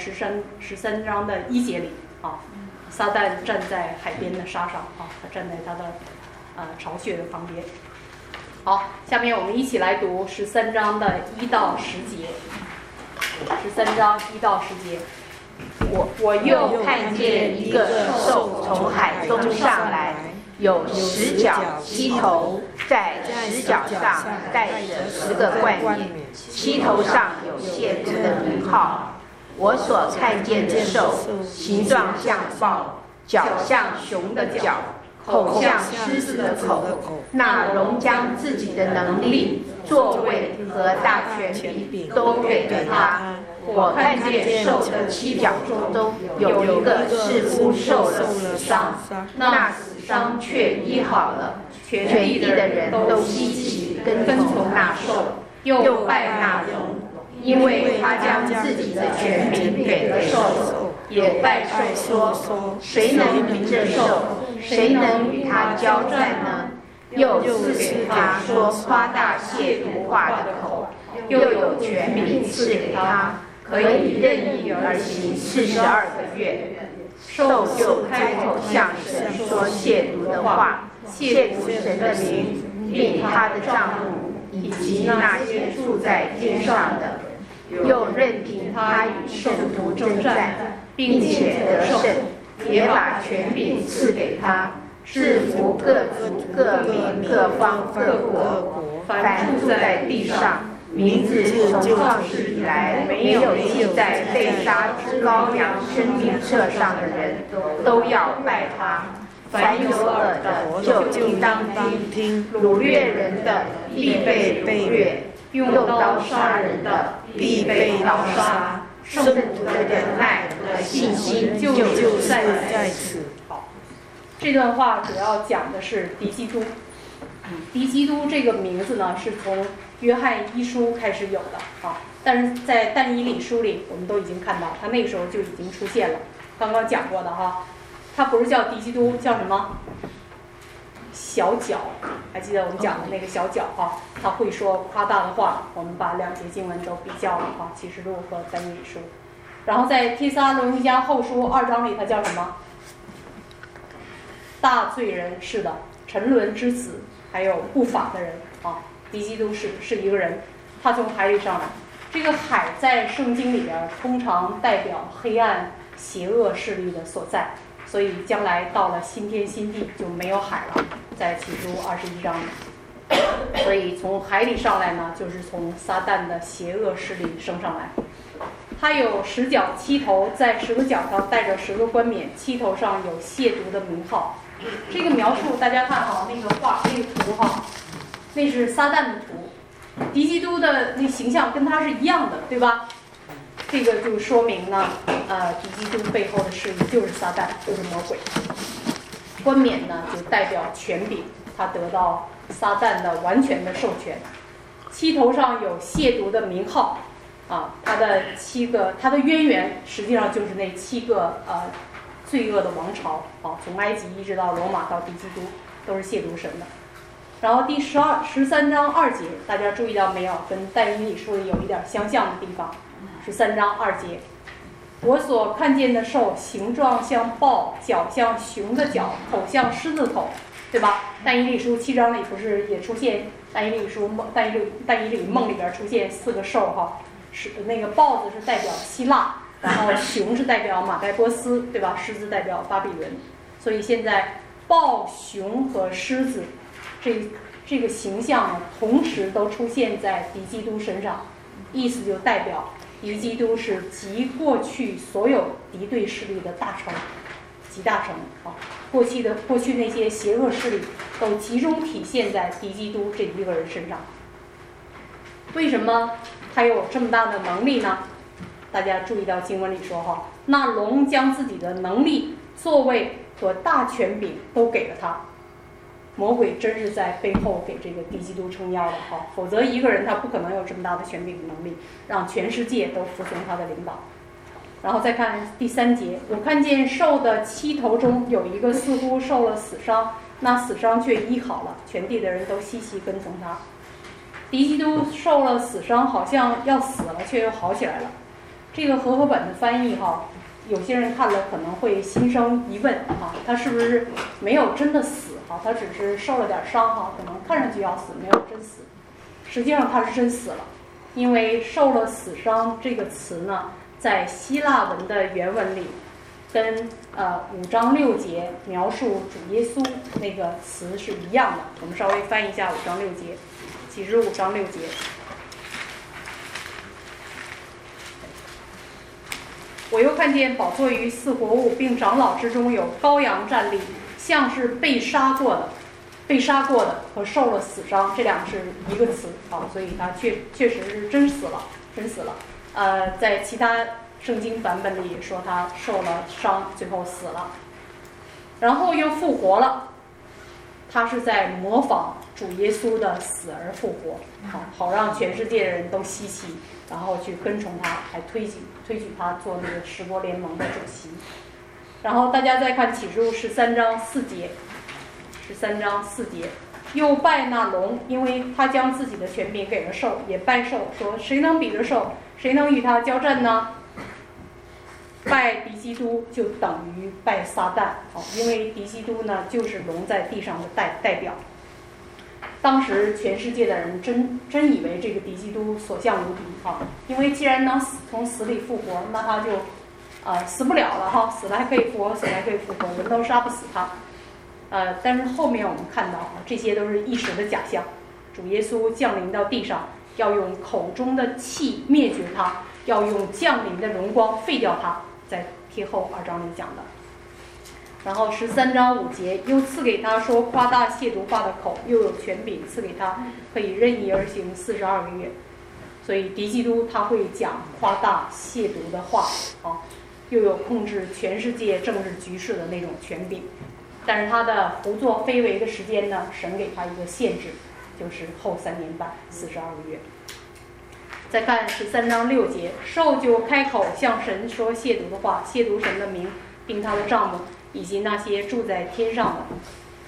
13章的1节里撒旦站在海边的沙上他站在他的巢穴的旁边。好，下面我们一起来读13章的1到10节。13章1到10节， 我又看见一个兽从海中上来，有10角7头，在10角上带着10个冠冕，7头上有亵渎的名号。我所看见的兽，形状像豹，脚像熊的脚，口像狮子的口。那龙将自己的能力、作为和大权柄都给了他。我看见兽的7角中有一个似乎受了死伤，那死伤却医好了。全地的人都稀奇跟从那兽，又拜那龙，因为他将自己的权柄给了兽，也拜兽说：谁能比这兽？谁能与他交战呢？又赐给他说夸大亵渎话的口，又有权柄赐给他，可以任意而行42个月。兽就开口向神说亵渎的话，亵渎神的名，并他的帐幕，以及那些住在天上的。又任凭他与圣徒征战，并且得胜，也把权柄赐给他，制服各族、各民、各方、各国，凡住在地上，名字从创世以来没有记在被杀之羔羊生命册上的人，都要拜他。凡有耳的就应当听，掳掠人的必被掳掠，用刀杀人的必被刀杀。圣徒的忍耐和信心就在此。 好，这段话主要讲的是敌基督。敌基督这个名字呢，是从约翰一书开始有的但是在但以理书里我们都已经看到，他那个时候就已经出现了。刚刚讲过的他不是叫敌基督，叫什么？小角还记得我们讲的那个小角哈，他会说夸大的话。我们把两节经文都比较了哈，启示录和但以理书。然后在帖撒罗尼迦后书2章里，他叫什么？大罪人，是的，沉沦之子，还有不法的人啊。敌基督是一个人，他从海里上来。这个海在圣经里边通常代表黑暗、邪恶势力的所在，所以将来到了新天新地就没有海了，在启示录21章里。所以从海里上来呢，就是从撒旦的邪恶势力升上来。他有10角7头，在10个角上带着10个冠冕，七头上有亵渎的名号。这个描述大家看好那个画，那个图哈，那是撒旦的图，敌基督的那形象跟他是一样的，对吧？这个就说明呢，敌基督背后的势力就是撒旦，就是魔鬼。冠冕呢就代表权柄，他得到撒旦的完全的授权。七头上有亵渎的名号，他的渊源实际上就是那7个罪恶的王朝，从埃及一直到罗马到敌基督，都是亵渎神的。然后第13章2节，大家注意到没有？跟但以理书里有一点相像的地方。13章2节，我所看见的兽，形状像豹，脚像熊的脚，口像狮子口，对吧？但以理书7章里不是也出现但以理梦里边出现4个兽哈，是那个豹子是代表希腊。然后熊是代表马代波斯，对吧？狮子代表巴比伦，所以现在豹、熊和狮子这个形象呢，同时都出现在敌基督身上，意思就代表敌基督是集过去所有敌对势力的大成，集大成啊！过去那些邪恶势力都集中体现在敌基督这一个人身上。为什么他有这么大的能力呢？大家注意到经文里说哈，那龙将自己的能力、作为和大权柄都给了他。魔鬼真是在背后给这个敌基督撑腰的哈，否则一个人他不可能有这么大的权柄的能力，让全世界都服从他的领导。然后再看第3节，我看见兽的7头中有一个似乎受了死伤，那死伤却医好了，全地的人都稀奇跟从他。敌基督受了死伤，好像要死了，却又好起来了。这个和合本的翻译哈，有些人看了可能会心生疑问哈，他是不是没有真的死哈？他只是受了点伤哈，可能看上去要死，没有真死。实际上他是真死了，因为受了死伤这个词呢，在希腊文的原文里，跟5章6节描述主耶稣那个词是一样的。我们稍微翻译一下5章6节，启示5章6节。我又看见宝座与4活物并长老之中有羔羊站立，像是被杀过的和受了死伤，这两个是一个词啊，所以他确实是真死了。在其他圣经版本里也说他受了伤，最后死了，然后又复活了。他是在模仿主耶稣的死而复活，好让全世界的人都稀奇，然后去跟从他，还推举他做那个十国联盟的主席。然后大家再看启示录13章4节，13章4节，又拜那龙，因为他将自己的权柄给了兽，也拜兽，说谁能比得兽？谁能与他交战呢？拜敌基督就等于拜撒旦，因为敌基督呢就是龙在地上的代表。当时全世界的人真以为这个敌基督所向无敌因为既然能从死里复活，那他就死不了了死了还可以复活，死了还可以复活，人都杀不死他。但是后面我们看到这些都是一时的假象，主耶稣降临到地上，要用口中的气灭绝他，要用降临的荣光废掉他，在帖后2章里讲的。然后13章5节，又赐给他说夸大亵渎话的口，又有权柄赐给他，可以任意而行42个月。所以敌基督他会讲夸大亵渎的话又有控制全世界政治局势的那种权柄。但是他的胡作非为的时间呢，神给他一个限制，就是后3年半42个月。再看13章6节，兽就开口向神说亵渎的话，亵渎神的名，并他的帐幕，以及那些住在天上的。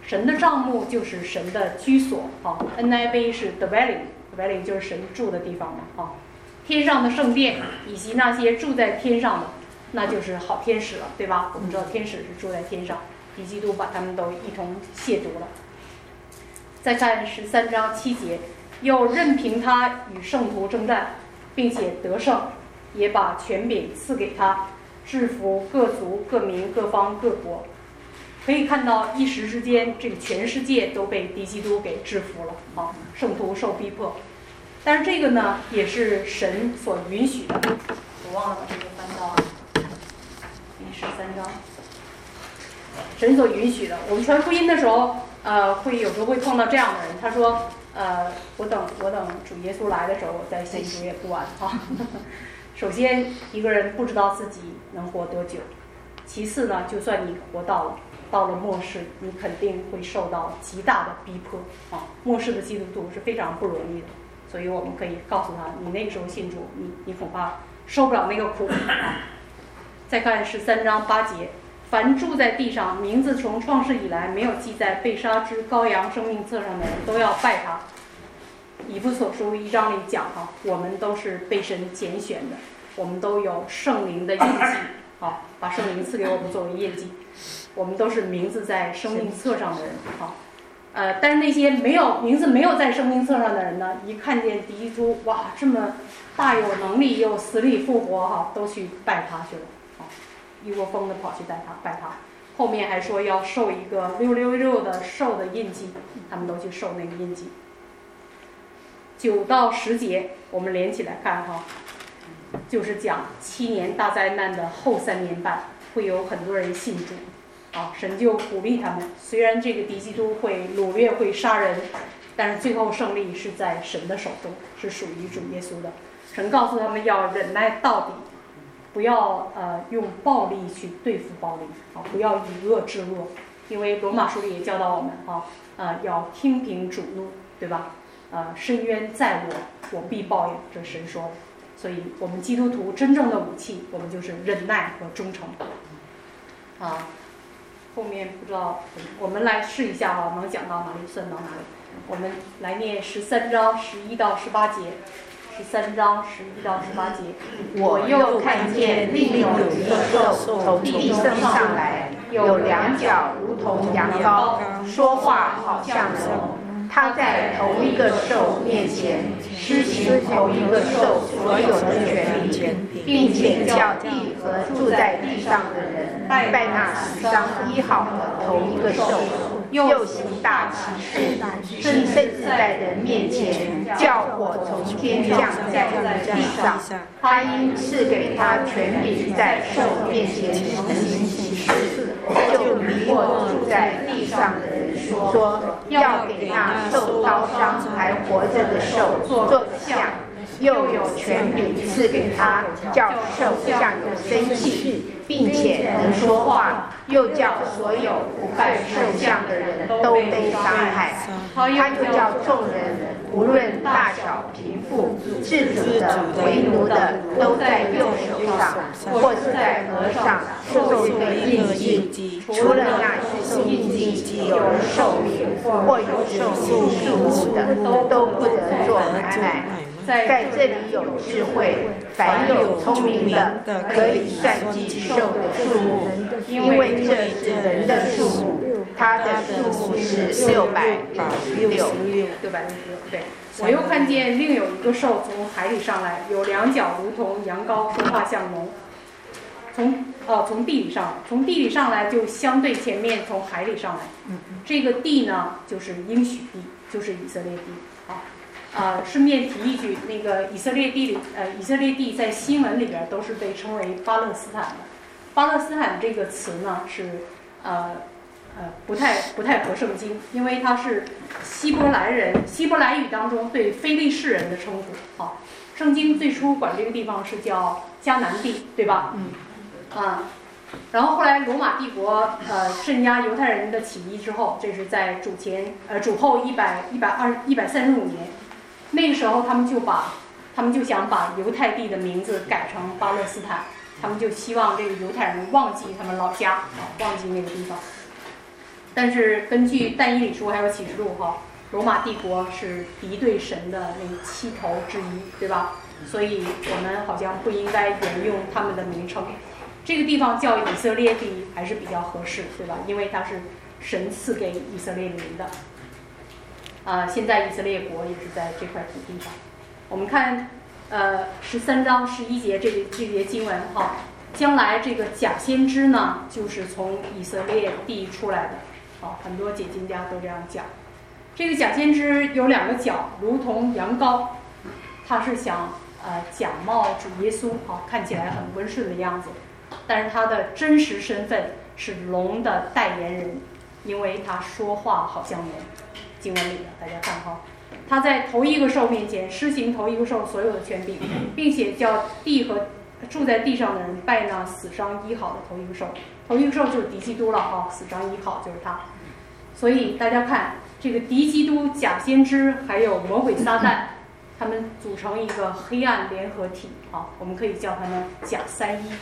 神的帐幕就是神的居所啊 ，NIV 是 dwelling 就是神住的地方嘛啊。天上的圣殿以及那些住在天上的，那就是好天使了，对吧？我们知道天使是住在天上，敌基督把他们都一同亵渎了。再看13章7节，又任凭他与圣徒征战，并且得胜，也把权柄赐给他，制服各族、各民、各方、各国。可以看到一时之间，这个全世界都被敌基督给制服了啊，圣徒受逼迫。但是这个呢，也是神所允许的。我忘了把这个翻到第13章，神所允许的。我们传福音的时候，有时候会碰到这样的人，他说，我等主耶稣来的时候，我再信主也不晚啊。首先，一个人不知道自己能活多久；其次呢，就算你活到了末世，你肯定会受到极大的逼迫啊。末世的基督徒是非常不容易的。所以我们可以告诉他，你那个时候信主，你恐怕受不了那个苦啊。再看13章8节，凡住在地上，名字从创世以来没有记在被杀之羔羊生命册上的人，都要拜他。以弗所书1章里讲哈，我们都是被神拣选的，我们都有圣灵的印记，好，把圣灵赐给我们作为印记，我们都是名字在生命册上的人，好。但是那些名字没有在生命册上的人呢，一看见敌基督，哇，这么大有能力又死里复活哈，都去拜他去了，啊，一窝蜂的跑去拜他。后面还说要受一个666的兽的印记，他们都去受那个印记。9到10节我们连起来看哈，就是讲7年大灾难的后3年半会有很多人信主。啊，神就鼓励他们，虽然这个敌基督会掳掠、会杀人，但是最后胜利是在神的手中，是属于主耶稣的。神告诉他们要忍耐到底，不要用暴力去对付暴力啊，不要以恶制恶，因为罗马书里也教导我们要听凭主怒，对吧？深渊在我必报应，这是神说的。所以我们基督徒真正的武器，我们就是忍耐和忠诚啊。后面不知道，我们来试一下啊，能讲到哪里算到哪里。我们来念13章11到18节，13章11到18节。 我又看见另有一个兽从地上来，有2角如同羊羔，说话好像龙。他在头一个兽面前施行头一个兽所有的权柄，并且叫地和住在地上的人拜那死伤医好的头一个兽，又行大奇事，甚至在人面前叫火从天降在地上。他因赐给他权柄在兽面前行奇事，就迷惑住在地上的人说，要给那受刀伤还活着的兽做个像，又有权柄赐给他，叫兽像有生气，并且能说话，又叫所有不拜兽像的人都被杀害。他又叫众人无论大小贫富，自主的为奴的，都在右手上或是在额上受这个印记，除了那受印记有人受名或有受数目的，都不得做买卖。在这里有智慧，凡有聪明的，可以算计兽的数目，因为这是人的数目，它的数目是666。 对。我又看见另有一个兽从海里上来，有2角如同羊羔，说话像龙。从地里上来就相对前面从海里上来。这个地呢，就是应许地，就是以色列地。顺便提一句，那个以色列地在新闻里边都是被称为巴勒斯坦的。巴勒斯坦这个词呢是不太合圣经，因为它是希伯来语当中对非利士人的称呼。圣经最初管这个地方是叫迦南地，对吧？然后后来罗马帝国镇压犹太人的起义之后，这是在主后135年。那个时候他们就想把犹太地的名字改成巴勒斯坦，他们就希望这个犹太人忘记他们老家，忘记那个地方。 但是根据但以理书还有启示录罗马帝国是敌对神的那7头之一，对吧？所以我们好像不应该沿用他们的名称。这个地方叫以色列地还是比较合适，对吧？因为它是神赐给以色列民的。现在以色列国也是在这块土地上。我们看13章11节这节经文将来这个假先知呢，就是从以色列地出来的。很多解经家都这样讲。这个假先知有2个角，如同羊羔，他是想假冒主耶稣，看起来很温顺的样子，但是他的真实身份是龙的代言人，因为他说话好像龙。经文里的大家看他在头一个兽面前施行头一个兽所有的权柄，并且叫地和住在地上的人拜那死伤医好的头一个兽。头一个兽就是敌基督了死伤医好就是他。所以大家看这个敌基督、假先知还有魔鬼撒旦，他们组成一个黑暗联合体我们可以叫他们假三一。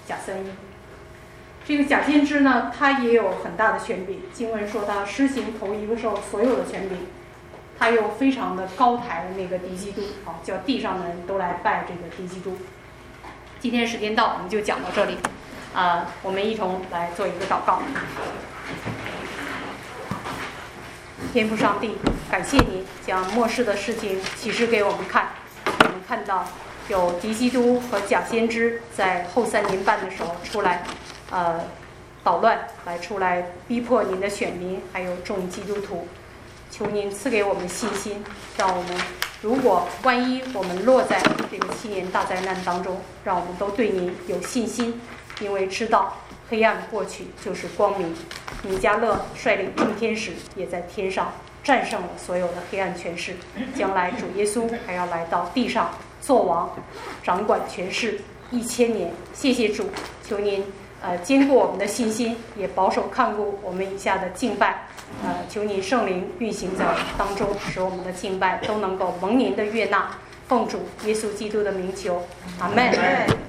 这个假先知呢，他也有很大的权柄。经文说他施行头一个兽所有的权柄，他又非常的高抬那个敌基督叫地上的人都来拜这个敌基督。今天时间到，我们就讲到这里我们一同来做一个祷告。天父上帝，感谢你将末世的事情启示给我们看。我们看到有敌基督和假先知在后3年半的时候出来捣乱，出来逼迫您的选民还有众基督徒。求您赐给我们信心，让我们如果万一我们落在这个7年大灾难当中，让我们都对您有信心，因为知道黑暗过去就是光明。米迦勒率领众天使也在天上战胜了所有的黑暗权势。将来主耶稣还要来到地上做王，掌管权势1000年。谢谢主，求您坚固我们的信心，也保守看顾我们以下的敬拜。求您圣灵运行在当中，使我们的敬拜都能够蒙您的悦纳。奉主耶稣基督的名求，阿们。